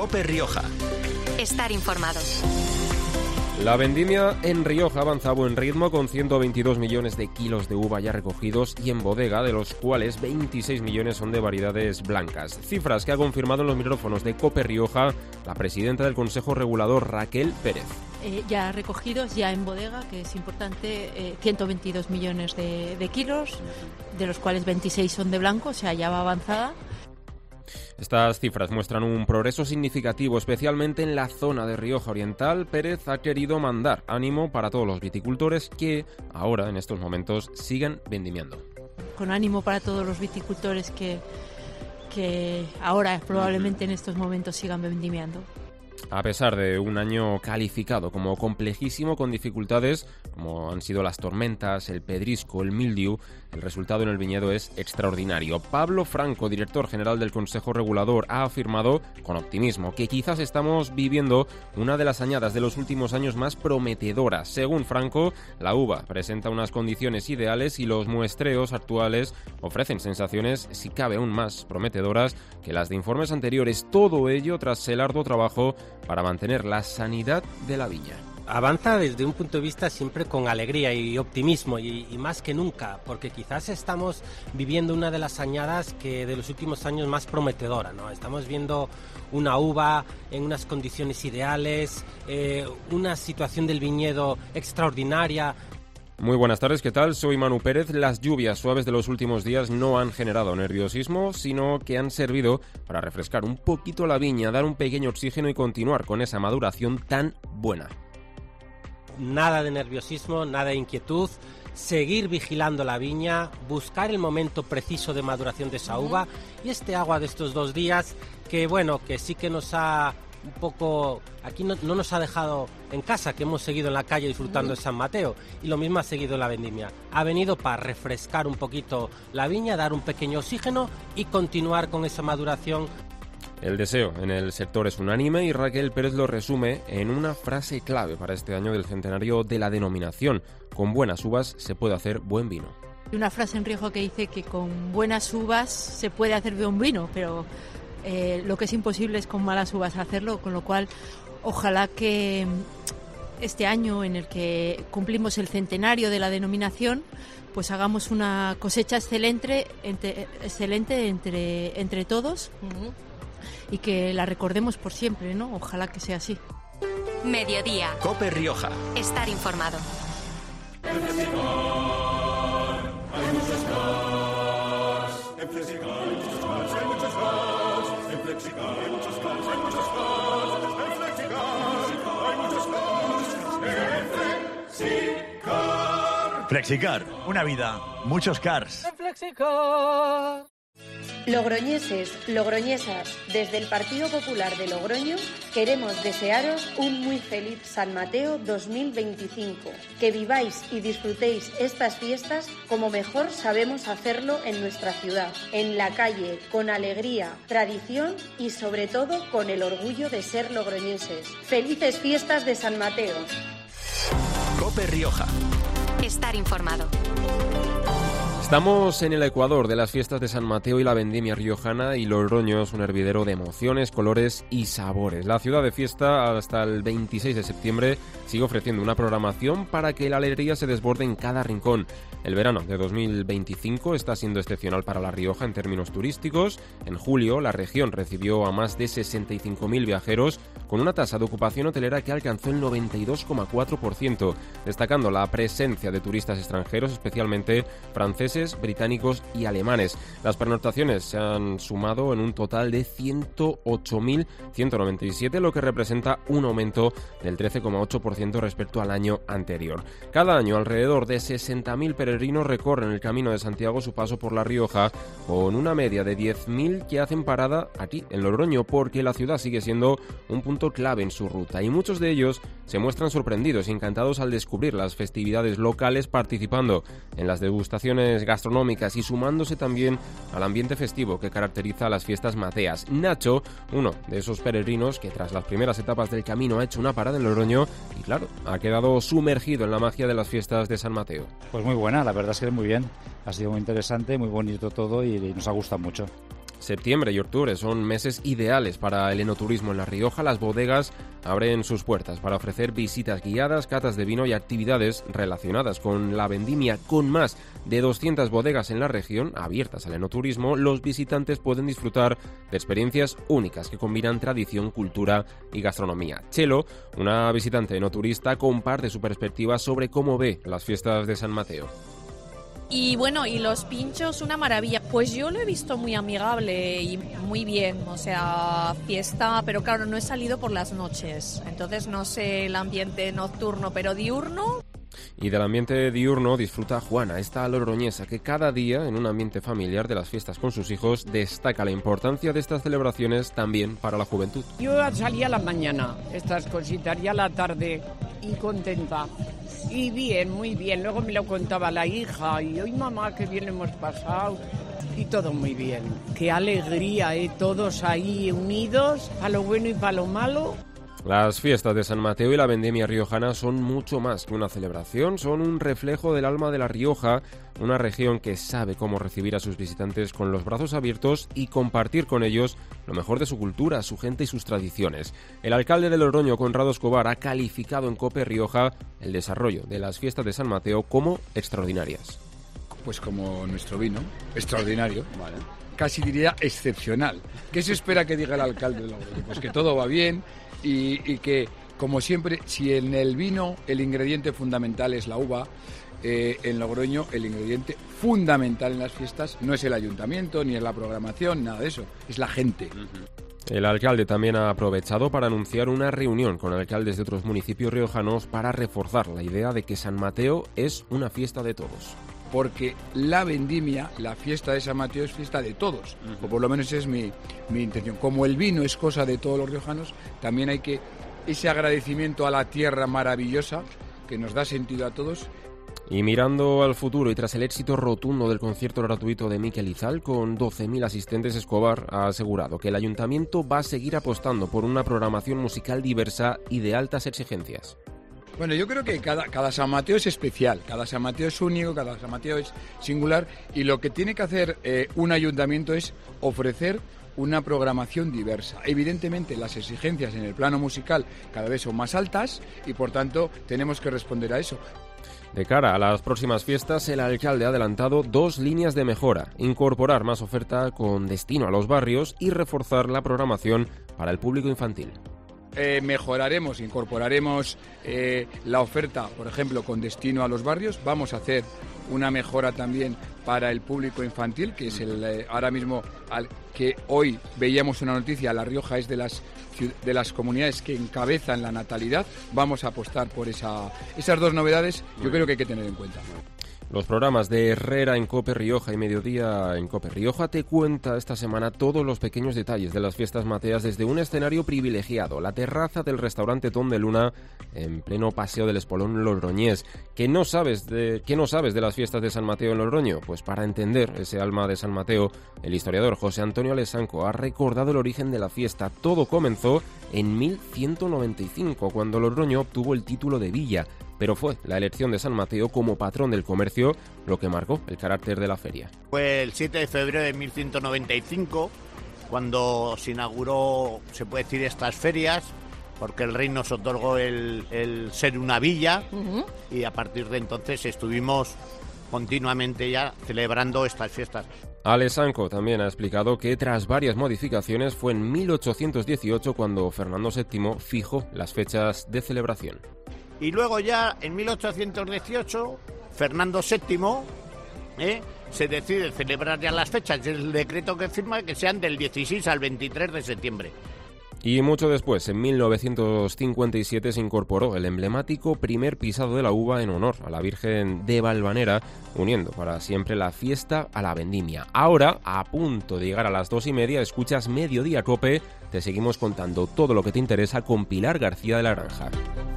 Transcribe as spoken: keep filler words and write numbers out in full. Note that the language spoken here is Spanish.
COPE Rioja. Estar informados. La vendimia en Rioja avanza a buen ritmo con ciento veintidós millones de kilos de uva ya recogidos y en bodega, de los cuales veintiséis millones son de variedades blancas. Cifras que ha confirmado en los micrófonos de COPE Rioja la presidenta del Consejo Regulador, Raquel Pérez. Eh, ya recogidos, ya en bodega, que es importante, eh, ciento veintidós millones de, de kilos, de los cuales veintiséis son de blanco, o sea, ya va avanzada. Estas cifras muestran un progreso significativo, especialmente en la zona de Rioja Oriental. Pérez ha querido mandar ánimo para todos los viticultores que ahora, en estos momentos, siguen vendimiando. Con ánimo para todos los viticultores que, que ahora, probablemente en estos momentos, sigan vendimiando. A pesar de un año calificado como complejísimo, con dificultades como han sido las tormentas, el pedrisco, el mildiu, el resultado en el viñedo es extraordinario. Pablo Franco, director general del Consejo Regulador, ha afirmado con optimismo que quizás estamos viviendo una de las añadas de los últimos años más prometedoras. Según Franco, la uva presenta unas condiciones ideales y los muestreos actuales ofrecen sensaciones, si cabe aún más prometedoras que las de informes anteriores. Todo ello tras el arduo trabajo para mantener la sanidad de la viña. Avanza desde un punto de vista siempre con alegría y optimismo y, y más que nunca, porque quizás estamos viviendo una de las añadas que de los últimos años más prometedora, ¿no? Estamos viendo una uva en unas condiciones ideales, eh, una situación del viñedo extraordinaria. Muy buenas tardes, ¿qué tal? Soy Manu Pérez. Las lluvias suaves de los últimos días no han generado nerviosismo, sino que han servido para refrescar un poquito la viña, dar un pequeño oxígeno y continuar con esa maduración tan buena. Nada de nerviosismo, nada de inquietud, seguir vigilando la viña, buscar el momento preciso de maduración de esa uva y este agua de estos dos días que, bueno, que sí que nos ha un poco, aquí no, no nos ha dejado en casa, que hemos seguido en la calle disfrutando de San Mateo, y lo mismo ha seguido en la vendimia. Ha venido para refrescar un poquito la viña, dar un pequeño oxígeno y continuar con esa maduración. El deseo en el sector es unánime y Raquel Pérez lo resume en una frase clave para este año del centenario de la denominación: con buenas uvas se puede hacer buen vino. Hay una frase en Rioja que dice que con buenas uvas se puede hacer buen vino, pero eh, lo que es imposible es con malas uvas hacerlo, con lo cual ojalá que este año en el que cumplimos el centenario de la denominación, pues hagamos una cosecha excelente entre, excelente entre, entre todos. Uh-huh. Y que la recordemos por siempre, ¿no? Ojalá que sea así. Mediodía. COPE Rioja. Estar informado. En Flexicar hay muchos cars. En Flexicar hay muchos cars, hay muchos cars. En Flexicar hay muchos cars, hay muchos cars. En Flexicar hay muchos cars. En Flexicar. Flexicar, una vida, muchos cars. En Flexicar. Logroñeses, logroñesas, desde el Partido Popular de Logroño queremos desearos un muy feliz San Mateo dos mil veinticinco. Que viváis y disfrutéis estas fiestas como mejor sabemos hacerlo en nuestra ciudad, en la calle, con alegría, tradición y sobre todo con el orgullo de ser logroñeses. ¡Felices fiestas de San Mateo! COPE Rioja. Estar informado. Estamos en el Ecuador de las fiestas de San Mateo y la vendimia riojana, y Logroño es un hervidero de emociones, colores y sabores. La ciudad de fiesta hasta el veintiséis de septiembre sigue ofreciendo una programación para que la alegría se desborde en cada rincón. El verano de dos mil veinticinco está siendo excepcional para La Rioja en términos turísticos. En julio la región recibió a más de sesenta y cinco mil viajeros, con una tasa de ocupación hotelera que alcanzó el noventa y dos coma cuatro por ciento, destacando la presencia de turistas extranjeros, especialmente franceses, británicos y alemanes. Las pernoctaciones se han sumado en un total de ciento ocho mil ciento noventa y siete, lo que representa un aumento del trece coma ocho por ciento respecto al año anterior. Cada año alrededor de sesenta mil peregrinos recorren el Camino de Santiago su paso por La Rioja, con una media de diez mil que hacen parada aquí en Logroño, porque la ciudad sigue siendo un punto clave en su ruta, y muchos de ellos se muestran sorprendidos y encantados al descubrir las festividades locales, participando en las degustaciones gastronómicas y sumándose también al ambiente festivo que caracteriza a las fiestas mateas. Nacho, uno de esos peregrinos que tras las primeras etapas del camino ha hecho una parada en Logroño y claro, ha quedado sumergido en la magia de las fiestas de San Mateo. Pues muy buena, la verdad es que muy bien, ha sido muy interesante, muy bonito todo y nos ha gustado mucho. Septiembre y octubre son meses ideales para el enoturismo en La Rioja. Las bodegas abren sus puertas para ofrecer visitas guiadas, catas de vino y actividades relacionadas con la vendimia. Con más de doscientas bodegas en la región abiertas al enoturismo, los visitantes pueden disfrutar de experiencias únicas que combinan tradición, cultura y gastronomía. Chelo, una visitante enoturista, comparte su perspectiva sobre cómo ve las fiestas de San Mateo. Y bueno, y los pinchos, una maravilla. Pues yo lo he visto muy amigable y muy bien, o sea, fiesta, pero claro, no he salido por las noches, entonces no sé el ambiente nocturno, pero diurno. Y del ambiente diurno disfruta Juana, esta logroñesa que cada día, en un ambiente familiar de las fiestas con sus hijos, destaca la importancia de estas celebraciones también para la juventud. Yo salía a la mañana, estas cositas, y a la tarde, y contenta. Y bien, muy bien. Luego me lo contaba la hija, y hoy mamá, qué bien hemos pasado. Y todo muy bien. Qué alegría, ¿eh? Todos ahí unidos, para lo bueno y para lo malo. Las fiestas de San Mateo y la vendimia riojana son mucho más que una celebración, son un reflejo del alma de La Rioja, una región que sabe cómo recibir a sus visitantes con los brazos abiertos y compartir con ellos lo mejor de su cultura, su gente y sus tradiciones. El alcalde de Logroño, Conrado Escobar, ha calificado en COPE Rioja el desarrollo de las fiestas de San Mateo como extraordinarias. Pues como nuestro vino, extraordinario, vale. Casi diría excepcional. ¿Qué se espera que diga el alcalde de Logroño? Pues que todo va bien. Y, y que, como siempre, si en el vino el ingrediente fundamental es la uva, eh, en Logroño el ingrediente fundamental en las fiestas no es el ayuntamiento, ni es la programación, nada de eso, es la gente. El alcalde también ha aprovechado para anunciar una reunión con alcaldes de otros municipios riojanos para reforzar la idea de que San Mateo es una fiesta de todos. Porque la vendimia, la fiesta de San Mateo, es fiesta de todos, uh-huh. o por lo menos esa es mi, mi intención. Como el vino es cosa de todos los riojanos, también hay que ese agradecimiento a la tierra maravillosa que nos da sentido a todos. Y mirando al futuro y tras el éxito rotundo del concierto gratuito de Miquel Izal con doce mil asistentes, Escobar ha asegurado que el ayuntamiento va a seguir apostando por una programación musical diversa y de altas exigencias. Bueno, yo creo que cada, cada San Mateo es especial, cada San Mateo es único, cada San Mateo es singular y lo que tiene que hacer eh, un ayuntamiento es ofrecer una programación diversa. Evidentemente las exigencias en el plano musical cada vez son más altas y por tanto tenemos que responder a eso. De cara a las próximas fiestas, el alcalde ha adelantado dos líneas de mejora: incorporar más oferta con destino a los barrios y reforzar la programación para el público infantil. Eh, mejoraremos, incorporaremos eh, la oferta, por ejemplo, con destino a los barrios. Vamos a hacer una mejora también para el público infantil, que es el eh, ahora mismo al que hoy veíamos una noticia, La Rioja es de las de las comunidades que encabezan la natalidad. Vamos a apostar por esa, esas dos novedades, yo creo que hay que tener en cuenta. Los programas de Herrera en COPE Rioja y Mediodía en COPE Rioja te cuenta esta semana todos los pequeños detalles de las fiestas mateas desde un escenario privilegiado, la terraza del restaurante Ton de Luna en pleno paseo del Espolón logroñés. ¿Qué no sabes de, qué no sabes de las fiestas de San Mateo en Logroño? Pues para entender ese alma de San Mateo, el historiador José Antonio Alesanco ha recordado el origen de la fiesta. Todo comenzó en mil ciento noventa y cinco, cuando Logroño obtuvo el título de villa, pero fue la elección de San Mateo como patrón del comercio lo que marcó el carácter de la feria. Fue el siete de febrero de mil ciento noventa y cinco cuando se inauguró, se puede decir, estas ferias, porque el rey nos otorgó el, el ser una villa, uh-huh. y a partir de entonces estuvimos continuamente ya celebrando estas fiestas. Alesanco también ha explicado que tras varias modificaciones fue en mil ochocientos dieciocho cuando Fernando séptimo fijó las fechas de celebración. Y luego ya en mil ochocientos dieciocho, Fernando séptimo ¿eh? se decide celebrar ya las fechas, el decreto que firma que sean del dieciséis al veintitrés de septiembre. Y mucho después, en mil novecientos cincuenta y siete, se incorporó el emblemático primer pisado de la uva en honor a la Virgen de Valvanera, uniendo para siempre la fiesta a la vendimia. Ahora, a punto de llegar a las dos y media, escuchas Mediodía Cope, te seguimos contando todo lo que te interesa con Pilar García de la Granja.